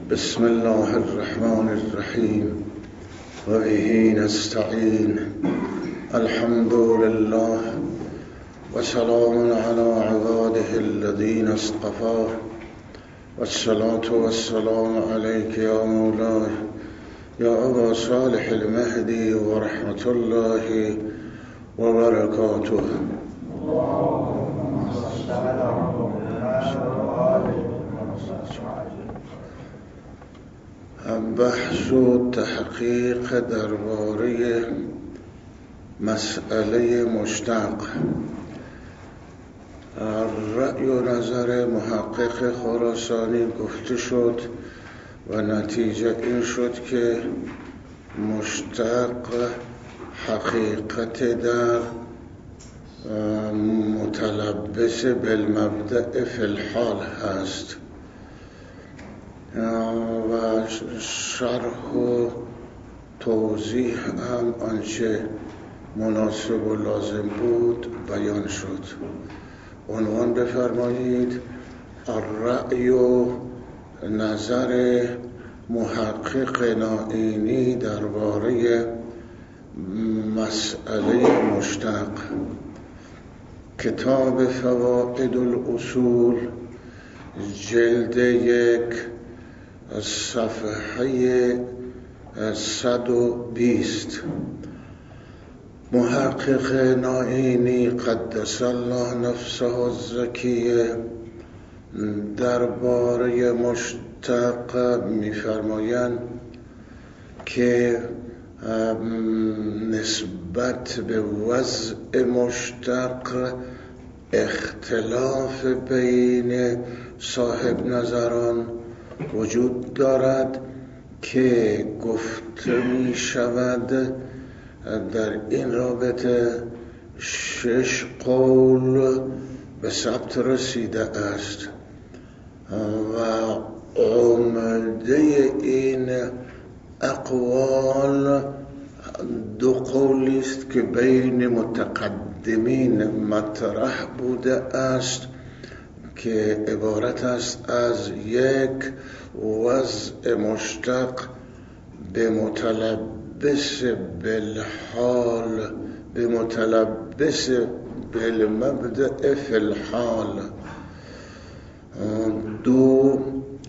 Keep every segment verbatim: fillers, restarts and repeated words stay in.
بسم الله الرحمن الرحیم و به نستعین. الحمد لله و سلام علی عباده الذین اصطفى و الصلاة و السلام علیک یا مولای یا ابا صالح المهدی و رحمت الله و برکاته. بحث و تحقیق درباره مسئله مشتق. رأی و نظر محقق خراسانی گفته شد و نتیجه این شد که مشتق حقیقت در متلبس بالمبدأ فی الحال هست و شرح و توضیح هم آنچه مناسب و لازم بود بیان شد. عنوان بفرمایید الرأی و نظر محقق نائینی درباره مسئله مشتق. کتاب فوائد الاصول جلد یک صفحه صد و بیست. محقق نائینی قدس الله نفسه الزکیه درباره مشتق می‌فرمایند که نسبت به وضع مشتق اختلاف بین صاحب نظران وجود دارد که گفته می شود در این رابطه شش قول به ثبت رسیده است و عمده این اقوال دو قولی است که بین متقدمین مطرح بوده است که عبارت است از یک وضع مشتق به متلبس بالحال به متلبس بالمبدأ فی الحال، دو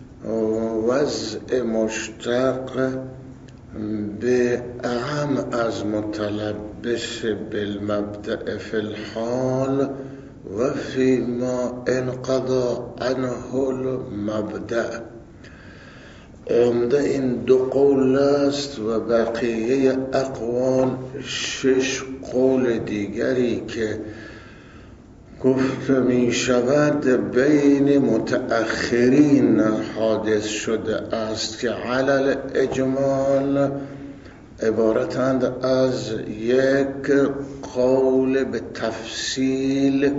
وضع مشتق به اعم از متلبس بالمبدأ فی الحال و فی ما انقضا عنه المبدأ. عمده این دو قول است و بقیه اقوال شش قول دیگری که گفته می شود بین متأخرین حادث شده است که علل اجمال عبارتند از یک قول به تفصیل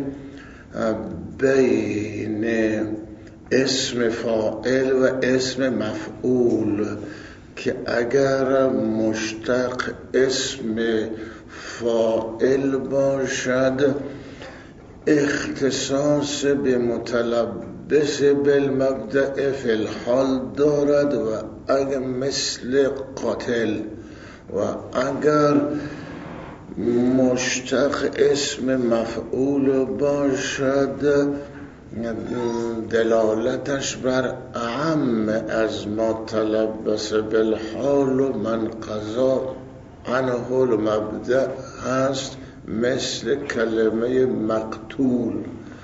بین اسم فاعل و اسم مفعول که اگر مشتق اسم فاعل باشد اختصاص به متلبس بالمبدأ فی الحال دارد و اگر مثل قاتل، و اگر مشتق اسم مفعول باشد دلالتش بر اعم از متلبس بالحال و من قضا عنه المبدأ هست، مثل کلمه مقتول.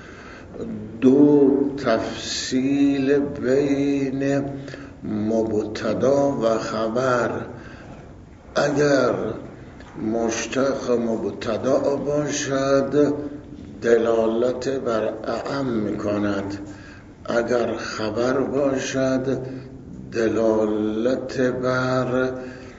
دو تفصیل بین مبتدا و خبر. اگر مشتق مبتدا باشد دلالت بر اعم می‌کند، اگر خبر باشد دلالت بر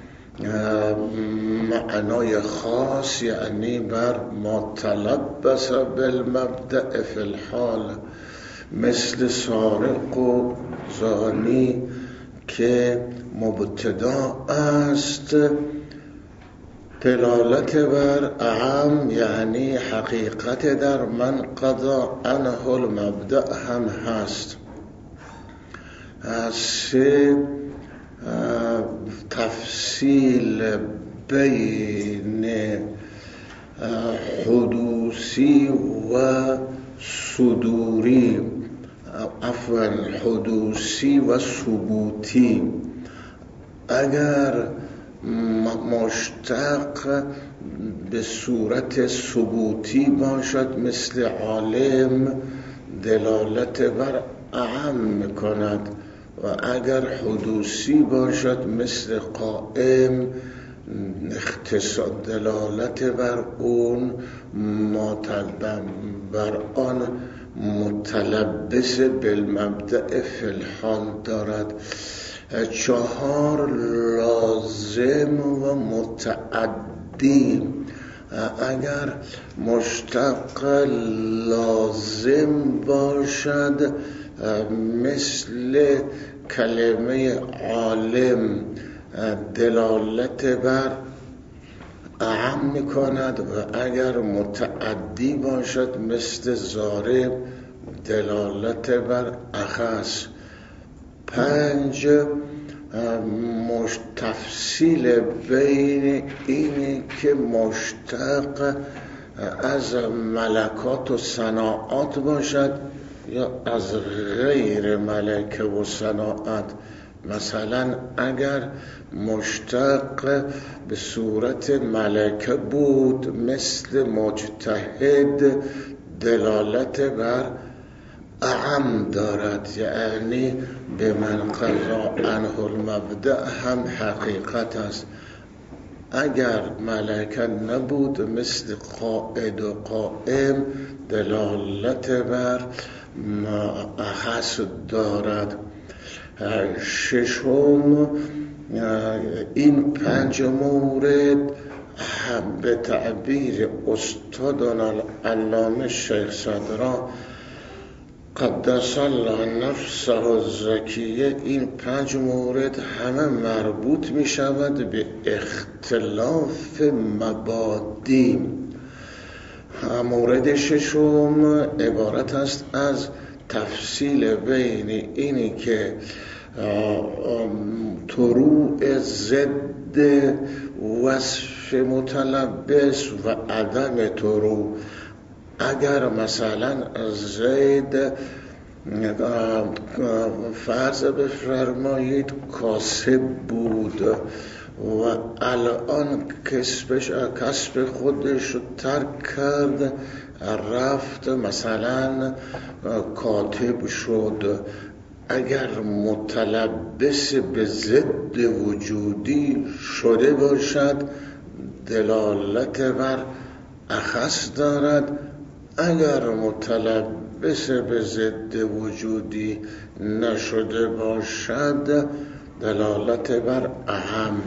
معنای خاص، یعنی بر متلبس بالمبدأ فی الحال، مثل سارق و زانی که مبتدا است دلالت بر اعم یعنی حقیقت در من قضا عنه المبدأ هم هست. سه تفصیل بین حدوثی و صدوری، عفوا حدوثی و ثبوتی. اگر مشتق به صورت ثبوتی باشد مثل عالم دلالت بر اعم میکند و اگر حدوثی باشد مثل قائم اختصاص دلالت بر اون متلبم بر آن متلبس بالمبدأ فی الحال دارد. چهار لازم و متعدی. اگر مشتق لازم باشد مثل کلمه عالم دلالت بر اعم می کند و اگر متعدی باشد مثل ضارب دلالت بر اخص. پنج تفصیل بین اینی که مشتق از ملکات و صناعات باشد یا از غیر ملکه و صناعت. مثلا اگر مشتق به صورت ملکه بود مثل مجتهد دلالت بر اعم دارد، یعنی به من قضا عنه المبدأ هم حقیقت است. اگر ملکه نبود مثل قائد و قائم دلالت بر اخص دارد. ششم این پنج مورد هم به تعبیر استادنا علامه شیخ صدرا قدس الله نفسه الزکیه، این پنج مورد همه مربوط می شود به اختلاف مبادی. مورد ششم عبارت است از تفصیل بین اینی که طروع ضد وصف متلبس و عدم طروع. اگر مثلا زید فرض بفرمایید کاسب بود و الان کسبش کسب خودش رو ترک کرد رفت مثلا کاتب شد، اگر متلبس به ضد وجودی شده باشد دلالت بر اخص دارد. اگر متلبس به ضد وجودی نشده باشد دلالت بر اهم.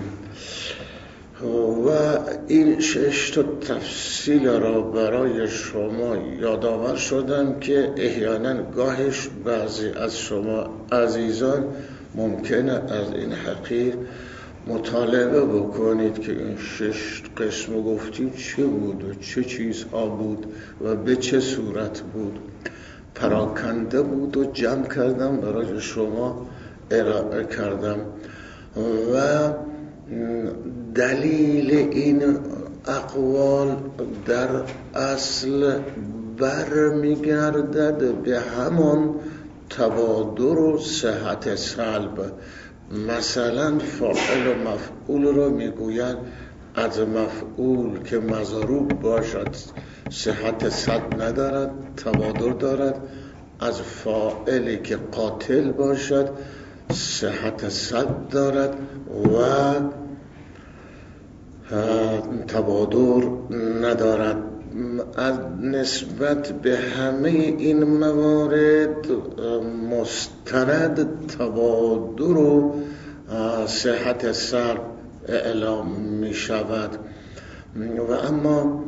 و این شش تا تفصیل را برای شما یادآور شدم که احیانا گاهش بعضی از شما عزیزان ممکنه از این حقیر مطالبه بکنید که این شش قسم گفتیم چه بود و چه چیزها بود و به چه صورت بود. پراکنده بود و جمع کردم برای شما ارائه کردم و دلیل این اقوال در اصل برمیگردد به همان تبادر و صحت سلب. مثلا فاعل و مفعول را میگویند از مفعول که مضروب باشد صحت صد ندارد، تبادر دارد. از فاعلی که قاتل باشد صحت صد دارد و تبادر ندارد. از نسبت به همه این موارد مستند تبادر و صحت صرف اعلام می شود. و اما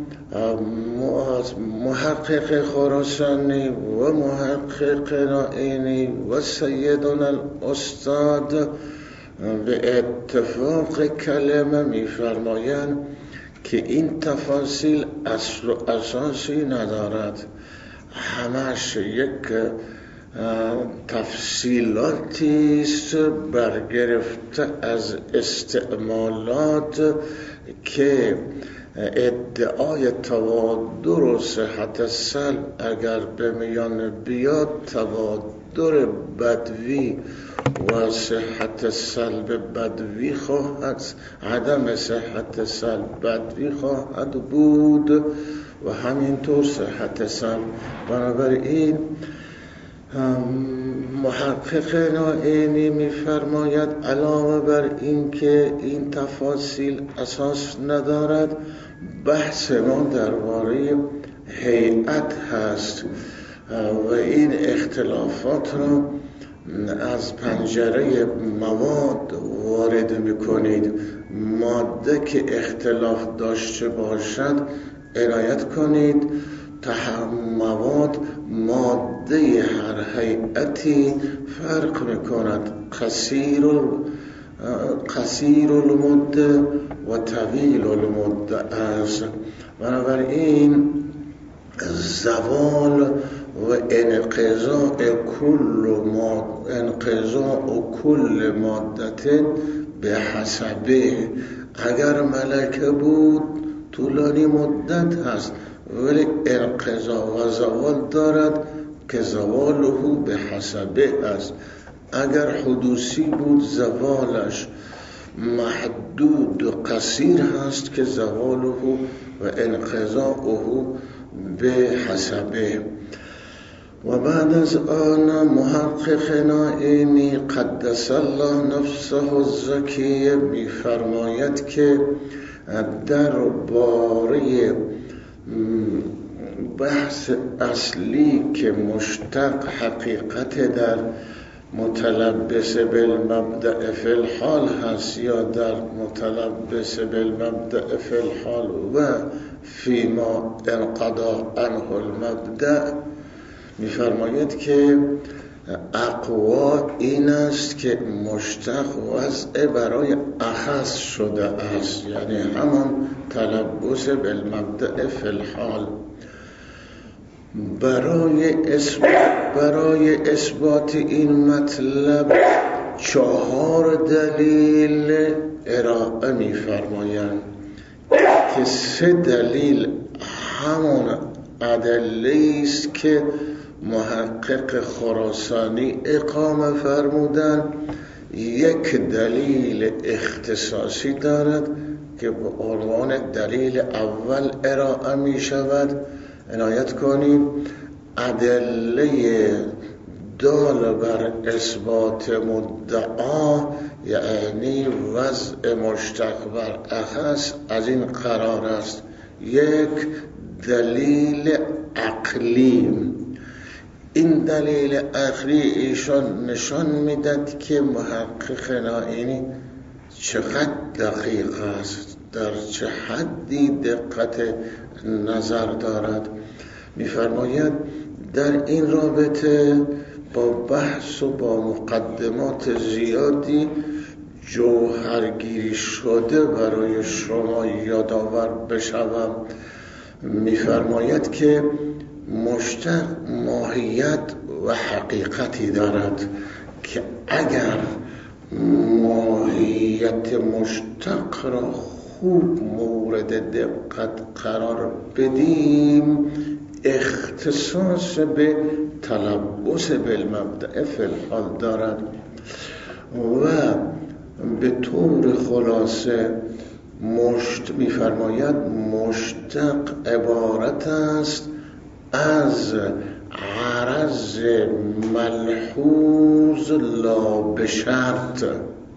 محقق خراسانی و محقق نائینی و سیدنا الاستاد به اتفاق کلمه می فرمایند که این تفاصیل اصل و اساسی ندارد، همش یک تفصیلاتی است برگرفته از استعمالات که ادعای توادر و صحت سلب اگر به میان بیاد، توادر بدوی و صحت سلب بدوی خواهد، عدم صحت سلب بدوی خواهد بود و همینطور صحت سلب. بنابراین محقق نائینی می‌فرماید علاوه بر این که این تفاصیل اساس ندارد، بحث ما درباره هیئت هست و این اختلافات را از پنجره مواد وارد می‌کنید. ماده که اختلاف داشته باشد عنایت کنید. مواد ماده هر هیئتی فرق می‌کند. قصیر قصیر المده و طویل المده است. بنابراین زوال و انقضاء کل ماده انقضاء کل مادت به حسبه، اگر ملکه بود طولانی مدت هست ولی انقضاء و زوال دارد که زواله به حسبه است. اگر حدوثی بود زوالش محدود و قصیر هست که زواله و انقضاءه به حسبه. و بعد از آن محقق نائینی قدس الله نفسه الزکیه می‌فرماید که درباره بحث اصلی که مشتق حقیقت در متلبس بالمبدأ فی الحال هست یا در متلبس بالمبدأ فی الحال و فیما انقضا عنه المبدأ، می‌فرماید که اقوا این است که مشتق وضع برای اخص شده است، یعنی همان تلبس بالمبدأ فی الحال. برای اثبات برای اثبات این مطلب چهار دلیل ارائه می‌فرمایند که سه دلیل همون ادله است که محقق خراسانی اقامه فرمودند. یک دلیل اختصاصی دارد که به عنوان دلیل اول ارائه می شود. عنایت کنید ادله دال بر اثبات مدعا، یعنی وضع مشتق بر اخص، از این قرار است: یک، دلیل عقلی. این دلیل عقلی ایشان نشان میداد که محقق نائینی چقدر دقیق است، در چه حدی دقت نظر دارد. می‌فرماید در این رابطه با بحث و با مقدمات زیادی جوهرگیری شده برای شما یادآور بشوم. می‌فرماید که مشتق ماهیت و حقیقتی دارد که اگر ماهیت مشتق را خوب مورد دقت قرار بدیم، اختصاص به تلبس بالمبدأ فی الحال دارد و به طور خلاصه مشت می‌فرماید مشتق عبارت است از عرض ملحوظ لا بشرط.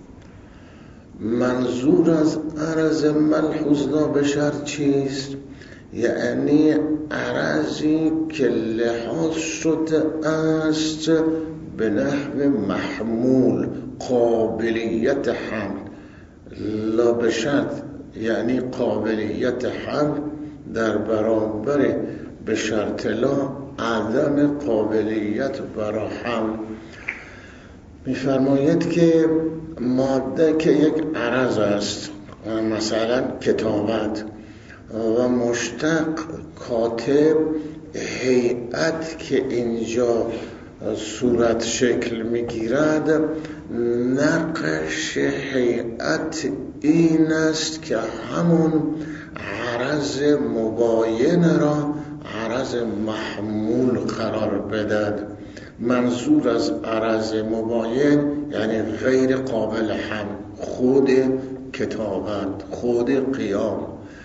منظور از عرض ملحوظ لا بشرط چیست؟ یعنی عرضی که لحاظ شده است به نحو محمول، قابلیت حمل. لا بشرط یعنی قابلیت حمل در برابر به شرط لا عدم قابلیت برای حمل. می‌فرماید که ماده که یک عرض است، مثلا کتابت، و مشتق کاتب، هیئت که اینجا صورت شکل میگیرد، نقش هیئت این است که همون عرض مباین را عرض محمول قرار بدهد. منظور از عرض مباین یعنی غیر قابل حمل، خود کتابت، خود قیام.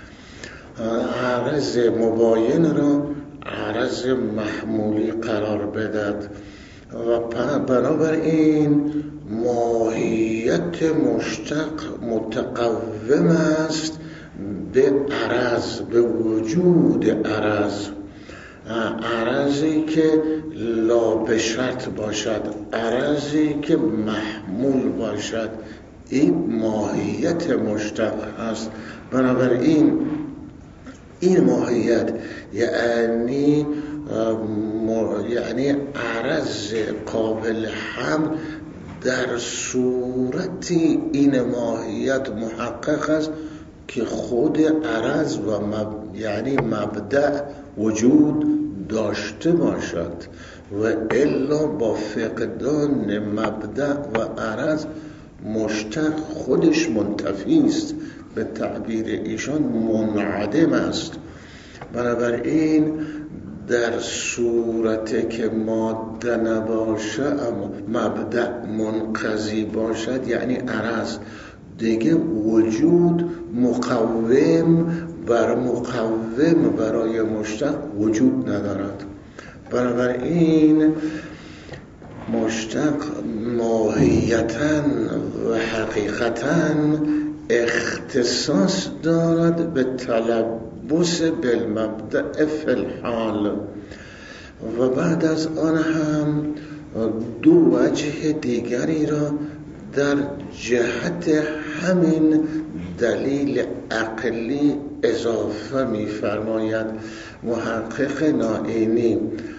عرض مباین را عرض محمولی قرار بدهد و بنابراین ماهیت مشتق متقوم است به عرض، به وجود عرض. عرضی که لا به شرط باشد، عرضی که محمول باشد، این ماهیت مشتق است. بنابراین این ماهیت یعنی یعنی عرض قابل حمل در صورتی این ماهیت محقق است که خود عرض و مب... یعنی مبدأ وجود داشته باشد، و الا با فقدان مبدأ و عرض مشتق خودش منتفی است، به تعبیر ایشان منعدم است. بنابراین در صورتی که ماده نباشه اما مبدأ منقضی باشد یعنی عرض، دیگه وجود مقوم بر مقوم برای مشتق وجود ندارد. بنابراین مشتق ماهیتاً و حقیقتاً اختصاص دارد به تلبس بالمبدأ فی الحال، و بعد از آن هم دو وجه دیگری را در جهت همین دلیل عقلی اضافه می فرماید. محقق نائینی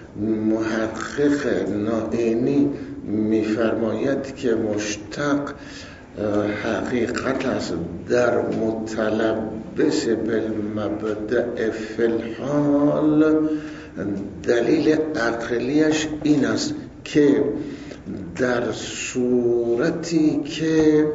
محقق نائینی می فرماید که مشتق حقیقت است در متلبس بالمبدأ فی الحال. دلیل عقلیش این است که در صورتی که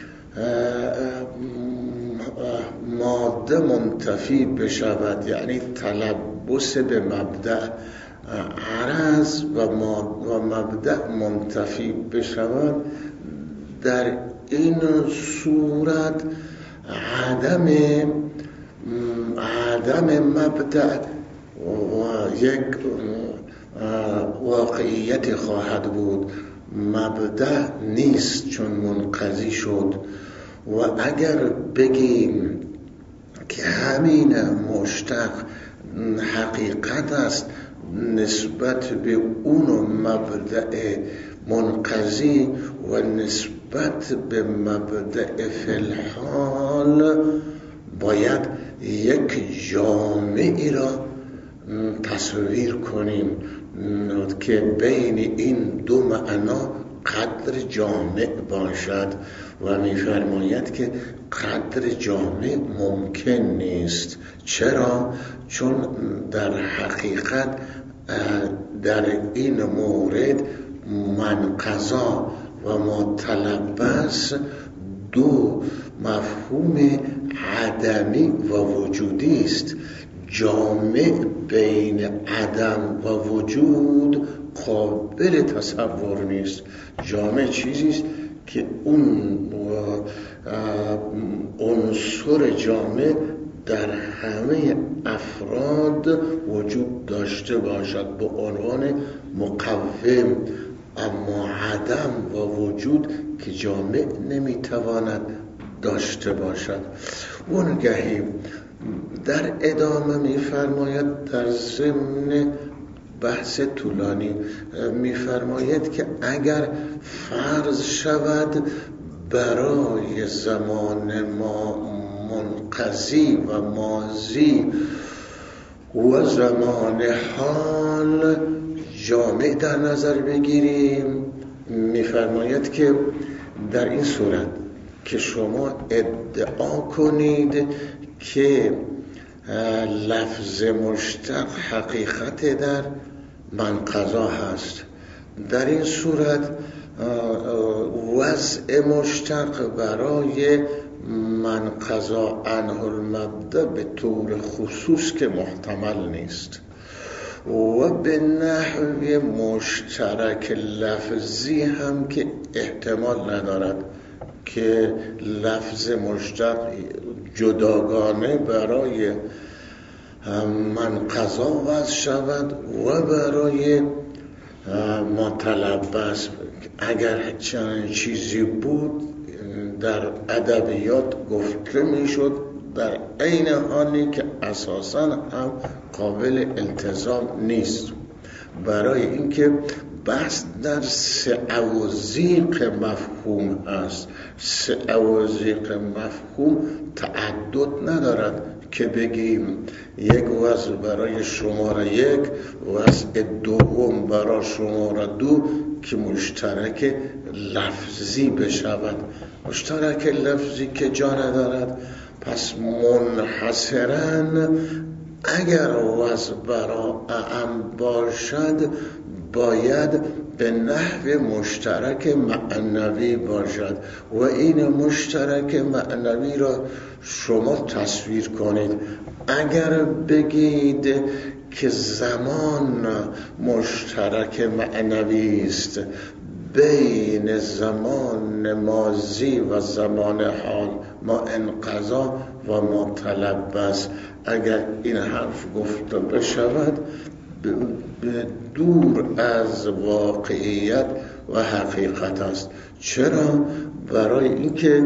ماده منتفی بشود یعنی تلبس به مبدأ، عرض و مبدأ منتفی بشود، در این صورت عدم عدم مبدأ و یک واقعیت خواهد بود. مبدأ نیست چون منقضی شد. و اگر بگیم که همین مشتق حقیقت است نسبت به اون مبدأ منقضی و نسبت به مبدأ فی الحال، باید یک جامعی را تصویر کنیم که بین این دو معنا قدر جامع باشد، و می‌فرماید که قدر جامع ممکن نیست. چرا؟ چون در حقیقت در این مورد منقضا و متلبس دو مفهوم عدمی و وجودی است. جامع بین عدم و وجود قابل تصور نیست. جامع چیزی است که اون عنصر جامع در همه افراد وجود داشته باشد به عنوان مقوم، اما عدم و وجود که جامع نمیتواند داشته باشد. اونگهی در ادامه میفرماید در ضمن بحث طولانی میفرماید که اگر فرض شود برای زمان ما منقضی و ماضی و زمان حال جامع در نظر بگیریم، میفرماید که در این صورت که شما ادعا کنید که لفظ مشتق حقیقت در منقضا هست در این صورت وضع مشتق برای من قضا عنه المبدأ به طور خصوص که محتمل نیست و به نحو مشترک لفظی هم که احتمال ندارد که لفظ مشتق جداگانه برای من قضا وضع شود و برای متلبس. اگر چنین چیزی بود در ادبیات گفته میشد، در عین حالی که اساساً هم قابل التزام نیست، برای اینکه بحث در سعوزیق مفهوم هست. سعوزیق مفهوم تعدد ندارد که بگیم یک وضع برای شماره یک، وضع دوم برای شماره دو که مشترک لفظی بشود. مشترک لفظی که جا ندارد، پس منحصراً اگر وضع برای اعم باشد باید به نحو مشترک معنوی باشد و این مشترک معنوی را شما تصویر کنید. اگر بگید که زمان مشترک معنوی است بین زمان ماضی و زمان حال، ما انقضا و متلبس، اگر این حرف گفته بشود به دور از واقعیت و حقیقت است. چرا؟ برای اینکه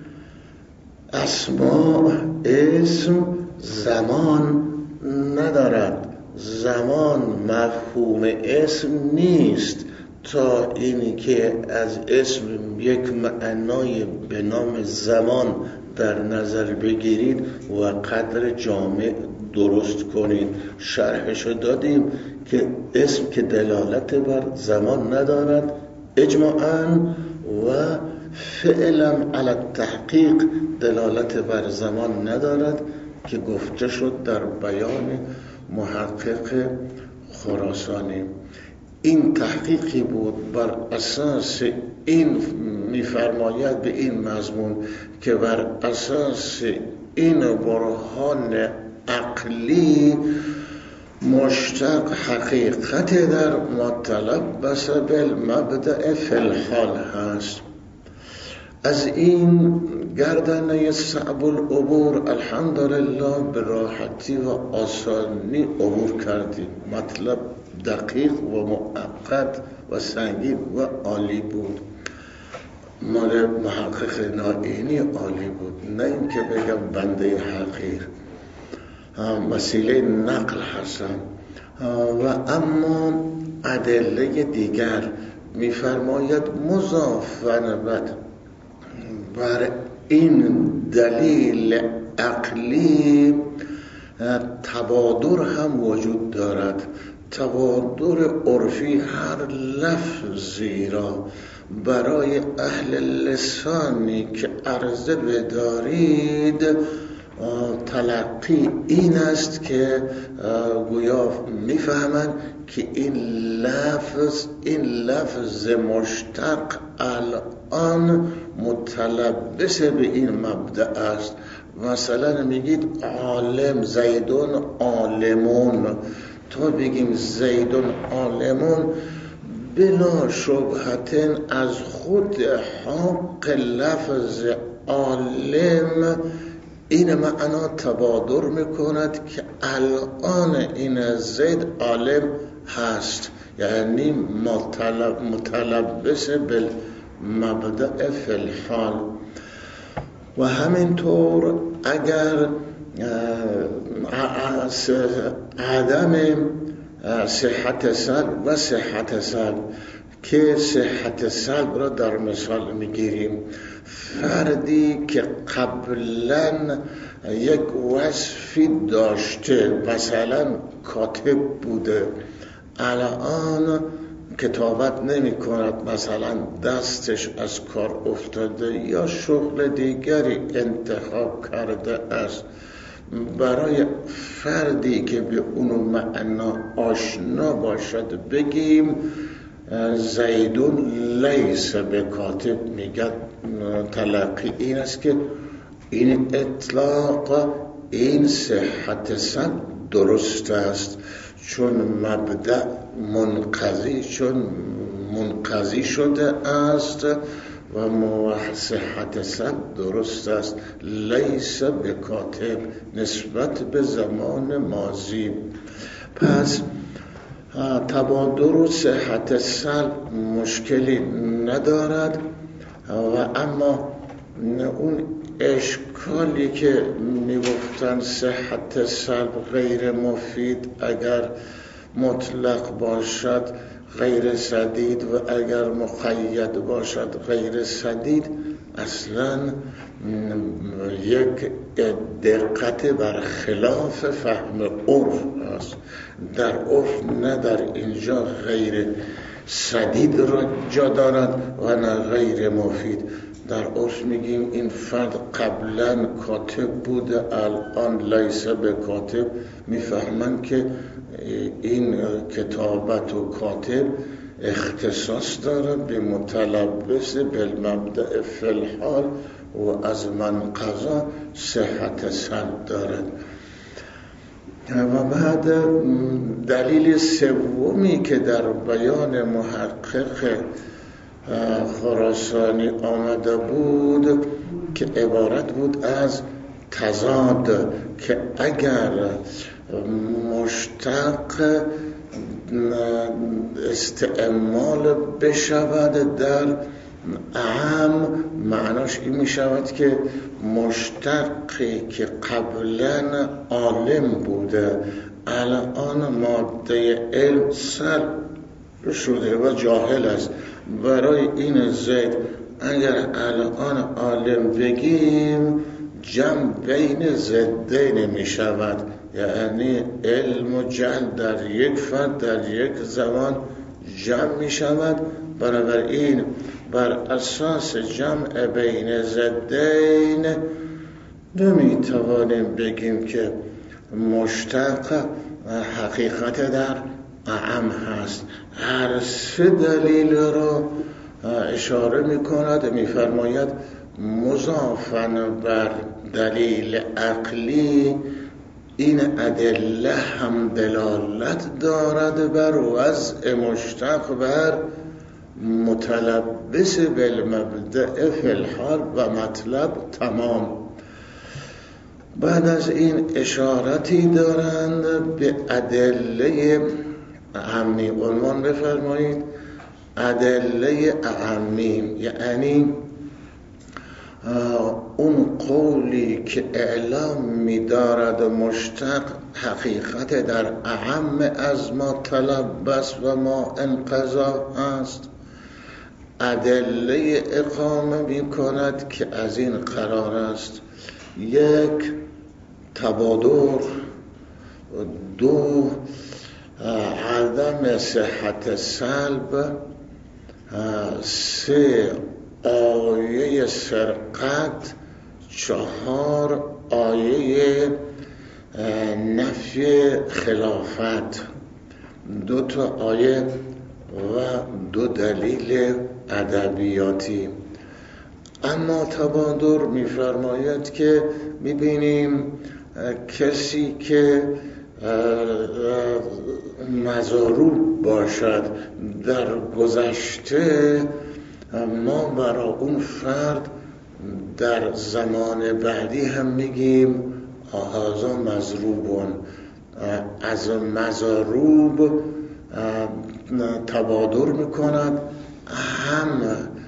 اسماء اسم زمان ندارد، زمان مفهوم اسم نیست تا اینی که از اسم یک معنای به نام زمان در نظر بگیرید و قدر جامع درست کنید. شرحشو دادیم که اسم که دلالت بر زمان ندارد اجماعاً و فعلا علی التحقیق دلالت بر زمان ندارد که گفته شد در بیان محقق خراسانی. این تحقیقی بود بر اساس این میفرماید به این مضمون که بر اساس این برهان عقلی مشتق حقیقت در متلبس بالمبدأ فی الحال هست. از این گردنه صعب العبور الحمدلله به راحتی و آسانی عبور کردیم. مطلب دقیق و معقد و سنگین و عالی بود. مال محقق نائینی عالی بود، نه این که بگم بنده حقیر. وسیله نقل هستم و اما ادله دیگر میفرماید مضافاً بر این دلیل عقلی تبادر هم وجود دارد. تبادر عرفی هر لفظی را برای اهل لسانی که عرضه بدارید تلقی این است که گویا میفهمند که این لفظ این لفظ مشتق الان متلبس به این مبدأ است. مثلا میگید عالم، زیدون عالمون، تا بگیم زیدون عالمون بلا شبهتن از خود حق لفظ عالم این معنا تبادر میکند که الان این زید عالم هست، یعنی مطلب متلبس بالمبدأ فی الحال. و همینطور اگر عدم صحت سلب و صحت سلب که صحت سلب را در مثال میگیریم، فردی که قبلا یک وصفی داشته، مثلا کاتب بوده، الان کتابت نمی کند، مثلا دستش از کار افتاده یا شغل دیگری انتخاب کرده است، برای فردی که به اون معنا آشنا باشد بگیم زیدون لیس به کاتب میگه تلقی این است که این اطلاق این صحت سند درست است، چون مبدأ منقضی چون منقضی شده است و صحت سند درست است. لیس به کاتب نسبت به زمان ماضی. پس تبادر و صحت سلب مشکلی ندارد و اما اون اشکالی که میگفتن صحت سلب غیر مفید اگر مطلق باشد غیر سدید و اگر مقید باشد غیر سدید، اصلا یک دقت بر خلاف فهم عرف است. در عرف نه در اینجا غیر سدید را جا دارد و نه غیر مفید. در عرف میگیم این فرد قبلا کاتب بوده، الان لیس به کاتب، میفهمن که این کتابت و کاتب اختصاص دارد به متلبس بالمبدأ فی الحال و از من قضا صحت سند دارد. و بعد دلیل سومی که در بیان محقق خراسانی آمده بود که عبارت بود از تضاد، که اگر مشتق استعمال بشود در اعم، معناش این می شود که مشتقی که قبلا عالم بوده الان ماده علم سلب شده و جاهل است. برای این زید اگر الان عالم بگیم جمع بین ضدین می شود، یعنی علم و جهل در یک فرد در یک زمان جمع می شود. بنابراین بر اساس جمع بین ضدین نمی توانیم بگیم که مشتق حقیقت در اعم هست. هر سه دلیل را اشاره می کند، می فرماید مضافاً بر دلیل عقلی این ادله هم دلالت دارد بر وضع مشتق بر متلبس بالمبدأ فی الحال و مطلب تمام. بعد از این اشارتی دارند به ادله اعمی. عنوان بفرمایید ادله اعمی، یعنی اون قولی که اعلام می‌دارد مشتق حقیقت در اعم از ما تلبس و ما انقضا است، ادله اقامه می‌کند که از این قرار است: یک، تبادر، دو، عدم صحت سلب، سه، آیه سرقت، چهار، آیه نفی خلافت. دو تا آیه و دو دلیل ادبیاتی. اما تبادر می‌فرماید که می‌بینیم کسی که مضروب باشد در گذشته، ما برای اون فرد در زمان بعدی هم میگیم هذا مضروبون. از مضروب تبادر میکند، هم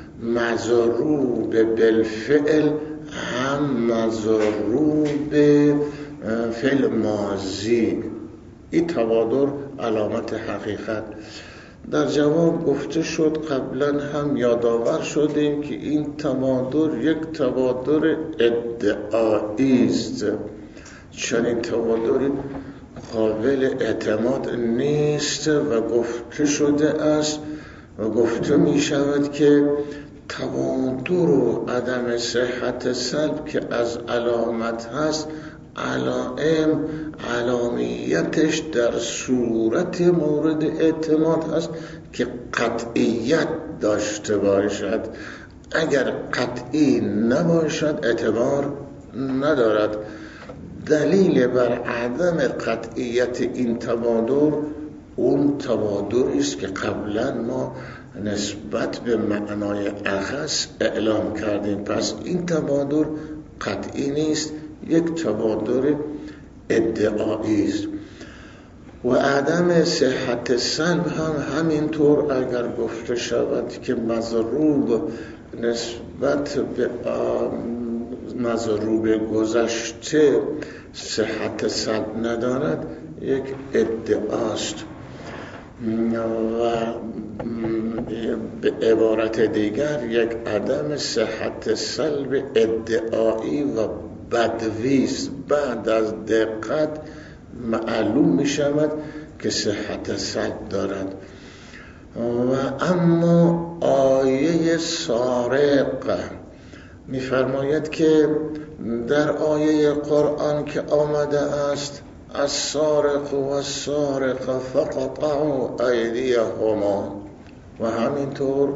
مضروب بالفعل هم مضروب فی الماضی. این تبادر علامت حقیقت. در جواب گفته شد، قبلا هم یادآور شدیم که این تبادر یک تبادر ادعایی است، چنین تبادری قابل اعتماد نیست و گفته شده است و گفته می شود که تبادر و عدم صحت سلب که از علامت هست علائم علامیتش در صورت مورد اعتماد هست که قطعیت داشته باشد. اگر قطعی نباشد اعتبار ندارد. دلیل بر عدم قطعیت این تبادر اون تبادری است که قبلا ما نسبت به معنای اخص اعلام کردیم. پس این تبادر قطعی نیست، یک تبادر ادعایی است. و عدم صحت سلب هم همینطور اگر گفته شود که مضروب نسبت به مضروب گذشته صحت سلب ندارد، یک ادعاست. و به عبارت دیگر یک عدم صحت سلب ادعایی و بدویست. بعد از دقت معلوم می شود که صحت سلب دارد. و اما آیه سارق می فرماید که در آیه قرآن که آمده است السارق و السارق فقطعوا ایدیهما، و همینطور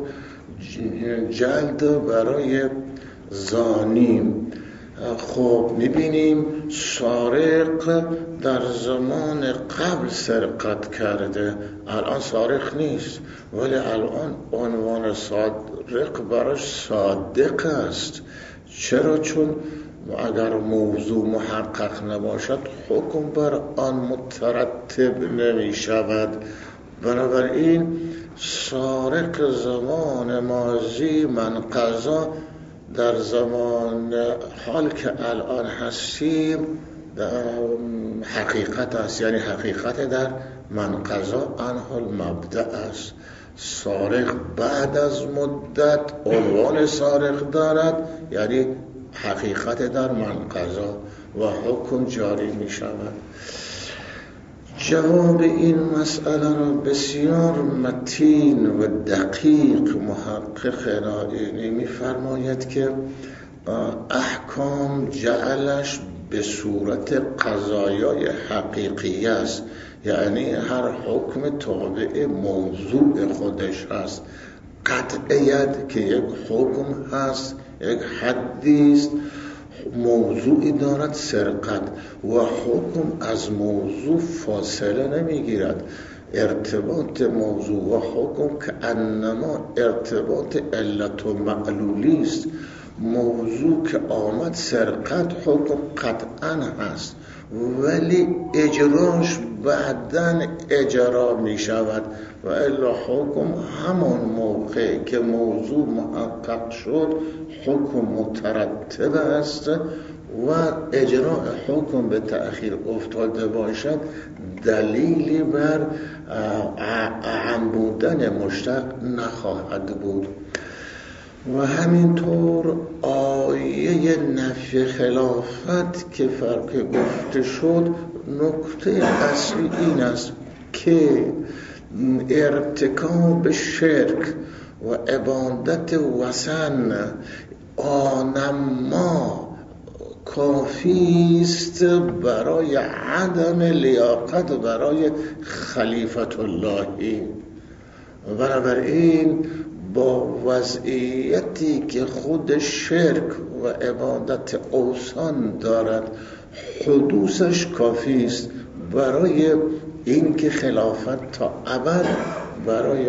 جلد برای زانی. خب میبینیم سارق در زمان قبل سرقت کرده، الان سارق نیست، ولی الان عنوان سارق براش صادق است. چرا؟ چون اگر موضوع محقق نباشد حکم بر آن مترتب نمی شود. بنابراین سارق زمان ماضی من قضا در زمان حال که الان هستیم حقیقت است، یعنی حقیقت در من قضا انحال مبدأ است. سارق بعد از مدت عنوان سارق دارد، یعنی حقیقت در من قضا و حکم جاری می شود. جواب این مسئله را بسیار متین و دقیق محقق نائینی می فرماید که احکام جعلش به صورت قضایای حقیقی است، یعنی هر حکم تابع موضوع خودش است. قطعیت که یک حکم هست، یک حدی است، موضوعی دارد سرقت، و حکم از موضوع فاصله نمیگیرد. ارتباط موضوع و حکم که انما ارتباط علت و معلولی است. موضوع که آمد سرقت، حکم قطعا هست، ولی اجراش بعدن اجرا می شود، و الا حکم همان موقع که موضوع محقق شد حکم مترتب است و اجراء حکم به تأخیر افتاده باشد دلیلی بر اعم بودن مشتق نخواهد بود. و همینطور آیه نفی خلافت که فرق گفته شد، نکته اصلی این است که ارتکاب شرک و عبادت وثن آنما کافی است برای عدم لیاقت برای خلیفت اللهی. بنابراین با وضعیتی که خود شرک و عبادت اوثان دارد حدوثش کافی است برای اینکه خلافت تا ابد برای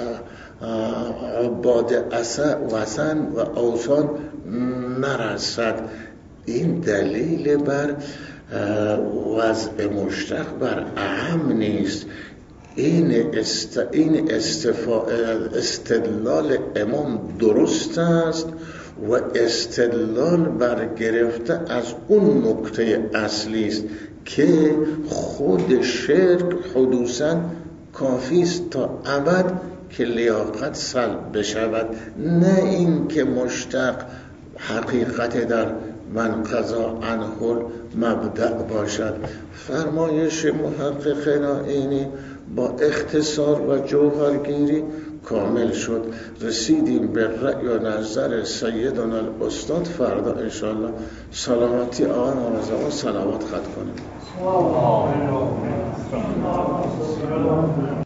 عباد وثن و اوثان نرسد. این دلیل بر وضع مشتق بر اعم نیست. این است این استدلال امام درست است و استدلال برگرفته از اون نکته اصلی است که خود شرک حدوثاً کافی است تا ابد که لیاقت سلب بشود، نه این که مشتق حقیقت در من قضا عنه مبدأ باشد. فرمایش محقق نائینی با اختصار و جوهرگیری کامل شد. رسیدیم به رأی و نظر سیدنا الاستاد. فردا انشاءالله سلامتی آقای محمد صلوات خط کنیم.